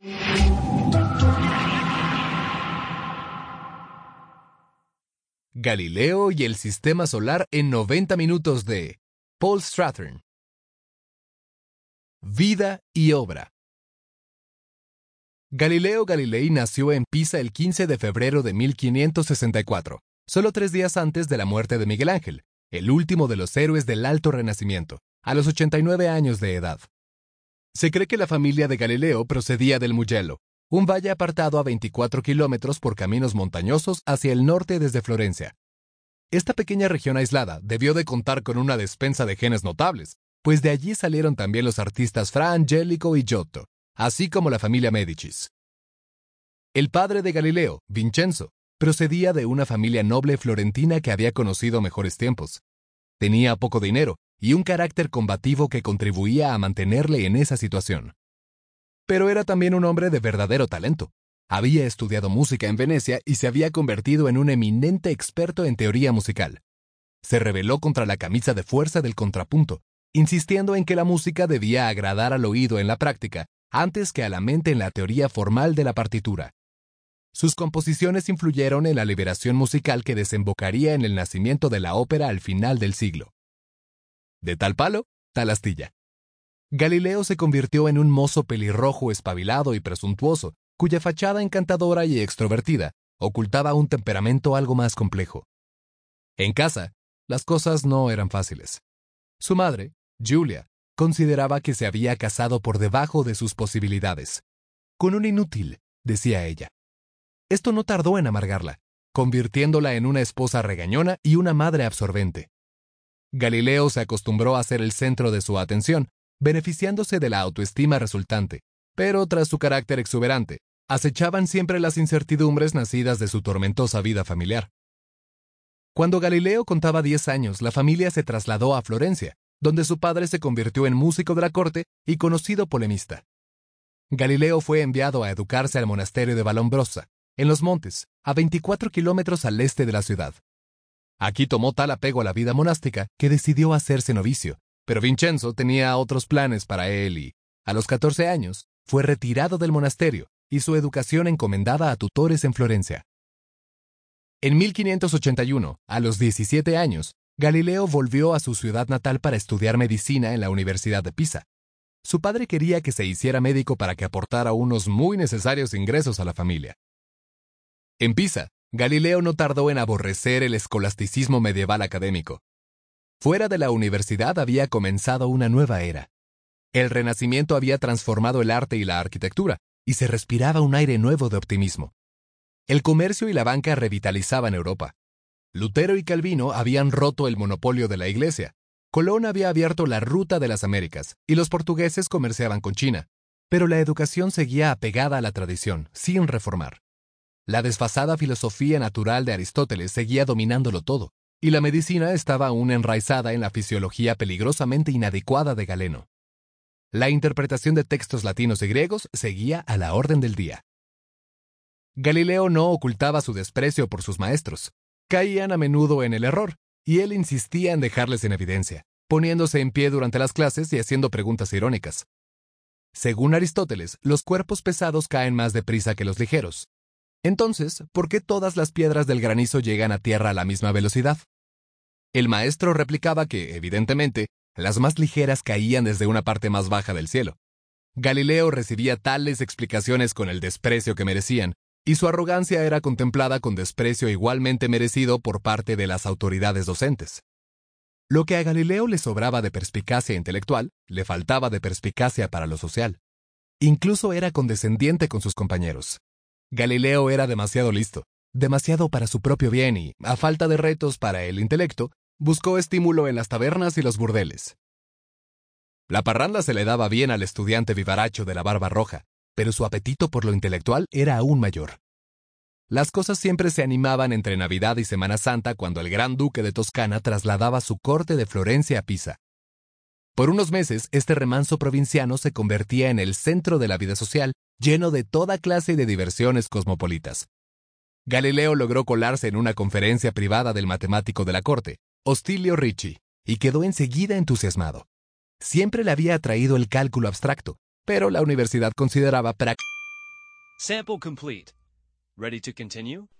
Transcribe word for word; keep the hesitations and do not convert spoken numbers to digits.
Galileo y el Sistema Solar en noventa minutos de Paul Strathern. Vida y obra. Galileo Galilei nació en Pisa el quince de febrero de mil quinientos sesenta y cuatro, solo tres días antes de la muerte de Miguel Ángel, el último de los héroes del Alto Renacimiento, a los ochenta y nueve años de edad. Se cree que la familia de Galileo procedía del Mugello, un valle apartado a veinticuatro kilómetros por caminos montañosos hacia el norte desde Florencia. Esta pequeña región aislada debió de contar con una despensa de genes notables, pues de allí salieron también los artistas Fra Angelico y Giotto, así como la familia Médicis. El padre de Galileo, Vincenzo, procedía de una familia noble florentina que había conocido mejores tiempos. Tenía poco dinero y un carácter combativo que contribuía a mantenerle en esa situación. Pero era también un hombre de verdadero talento. Había estudiado música en Venecia y se había convertido en un eminente experto en teoría musical. Se rebeló contra la camisa de fuerza del contrapunto, insistiendo en que la música debía agradar al oído en la práctica antes que a la mente en la teoría formal de la partitura. Sus composiciones influyeron en la liberación musical que desembocaría en el nacimiento de la ópera al final del siglo. De tal palo, tal astilla. Galileo se convirtió en un mozo pelirrojo espabilado y presuntuoso, cuya fachada encantadora y extrovertida ocultaba un temperamento algo más complejo. En casa, las cosas no eran fáciles. Su madre, Julia, consideraba que se había casado por debajo de sus posibilidades. Con un inútil, decía ella. Esto no tardó en amargarla, convirtiéndola en una esposa regañona y una madre absorbente. Galileo se acostumbró a ser el centro de su atención, beneficiándose de la autoestima resultante, pero tras su carácter exuberante, acechaban siempre las incertidumbres nacidas de su tormentosa vida familiar. Cuando Galileo contaba diez años, la familia se trasladó a Florencia, donde su padre se convirtió en músico de la corte y conocido polemista. Galileo fue enviado a educarse al monasterio de Vallombrosa, en los montes, a veinticuatro kilómetros al este de la ciudad. Aquí tomó tal apego a la vida monástica que decidió hacerse novicio, pero Vincenzo tenía otros planes para él y, a los catorce años, fue retirado del monasterio y su educación encomendada a tutores en Florencia. En mil quinientos ochenta y uno, a los diecisiete años, Galileo volvió a su ciudad natal para estudiar medicina en la Universidad de Pisa. Su padre quería que se hiciera médico para que aportara unos muy necesarios ingresos a la familia. En Pisa, Galileo no tardó en aborrecer el escolasticismo medieval académico. Fuera de la universidad había comenzado una nueva era. El Renacimiento había transformado el arte y la arquitectura, y se respiraba un aire nuevo de optimismo. El comercio y la banca revitalizaban Europa. Lutero y Calvino habían roto el monopolio de la Iglesia. Colón había abierto la ruta de las Américas, y los portugueses comerciaban con China. Pero la educación seguía apegada a la tradición, sin reformar. La desfasada filosofía natural de Aristóteles seguía dominándolo todo, y la medicina estaba aún enraizada en la fisiología peligrosamente inadecuada de Galeno. La interpretación de textos latinos y griegos seguía a la orden del día. Galileo no ocultaba su desprecio por sus maestros. Caían a menudo en el error, y él insistía en dejarles en evidencia, poniéndose en pie durante las clases y haciendo preguntas irónicas. Según Aristóteles, los cuerpos pesados caen más deprisa que los ligeros. Entonces, ¿por qué todas las piedras del granizo llegan a tierra a la misma velocidad? El maestro replicaba que, evidentemente, las más ligeras caían desde una parte más baja del cielo. Galileo recibía tales explicaciones con el desprecio que merecían, y su arrogancia era contemplada con desprecio igualmente merecido por parte de las autoridades docentes. Lo que a Galileo le sobraba de perspicacia intelectual, le faltaba de perspicacia para lo social. Incluso era condescendiente con sus compañeros. Galileo era demasiado listo, demasiado para su propio bien y, a falta de retos para el intelecto, buscó estímulo en las tabernas y los burdeles. La parranda se le daba bien al estudiante vivaracho de la barba roja, pero su apetito por lo intelectual era aún mayor. Las cosas siempre se animaban entre Navidad y Semana Santa cuando el gran duque de Toscana trasladaba su corte de Florencia a Pisa. Por unos meses, este remanso provinciano se convertía en el centro de la vida social, lleno de toda clase de diversiones cosmopolitas. Galileo logró colarse en una conferencia privada del matemático de la corte, Ostilio Ricci, y quedó enseguida entusiasmado. Siempre le había atraído el cálculo abstracto, pero la universidad consideraba práctico Sample complete. Ready to continue?